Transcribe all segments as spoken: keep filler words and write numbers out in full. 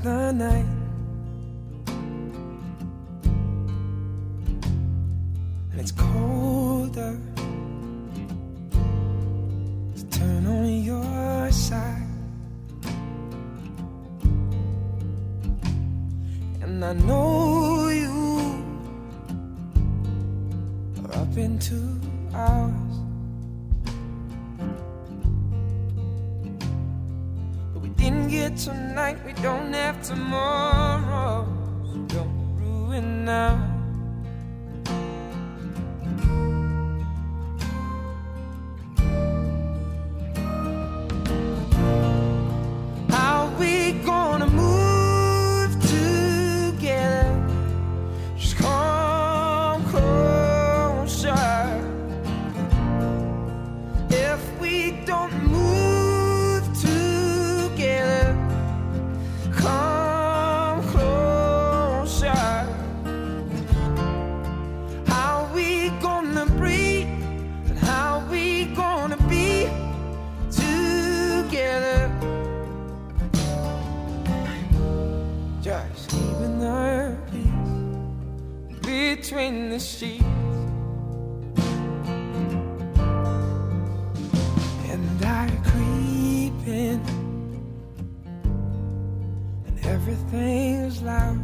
the night. And it's colder to turn on your side. And I know you are up in two hours. But we didn't get tonight, we don't have tomorrow. So don't ruin now. How we gonna move together? Just come closer. If we don't move together, come closer. How we gonna breathe and how we gonna be together? Just keeping the peace between the sheets. And I creep in, and everything's loud.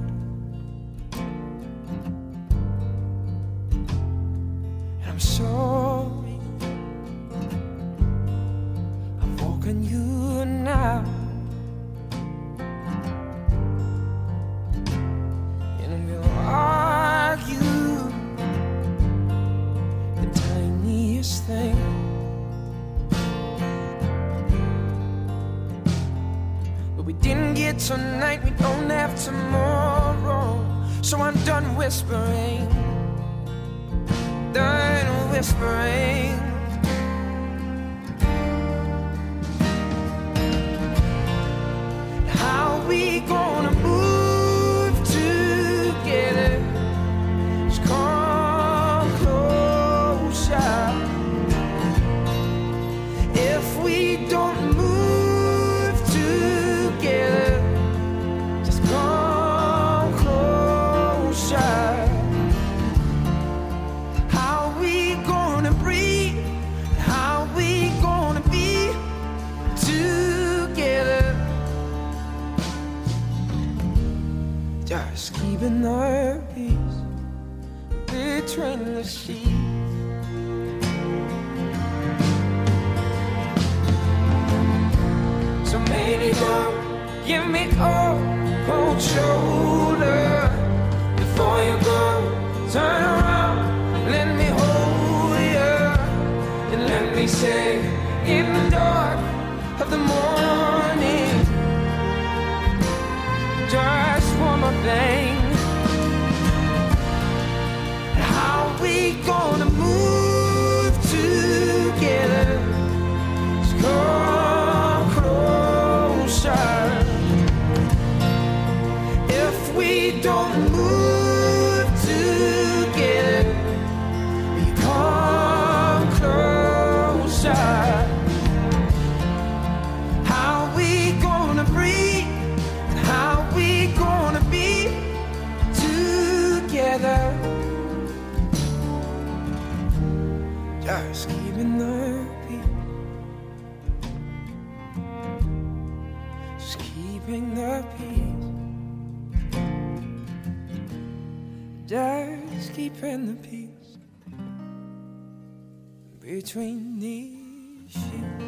And I'm sorry I've woken you now. And we'll argue the tiniest thing. But we didn't get tonight, we don't have tomorrow. So I'm done whispering, done whispering. How we gonna move together? Just come closer. If we don't move together, just come closer. How we gonna breathe? How we gonna be together? Just keeping our peace between the sheets. So maybe don't give me cold, cold shoulder before you go. Turn around, let me hold you, and let me say in the dark of the morning, just one more thing. How we gonna move together? Just come closer. If we don't move together, we come closer. How we gonna breathe? How we gonna be together? Just keeping the peace. Just keeping the peace. Just keeping the peace between these sheets.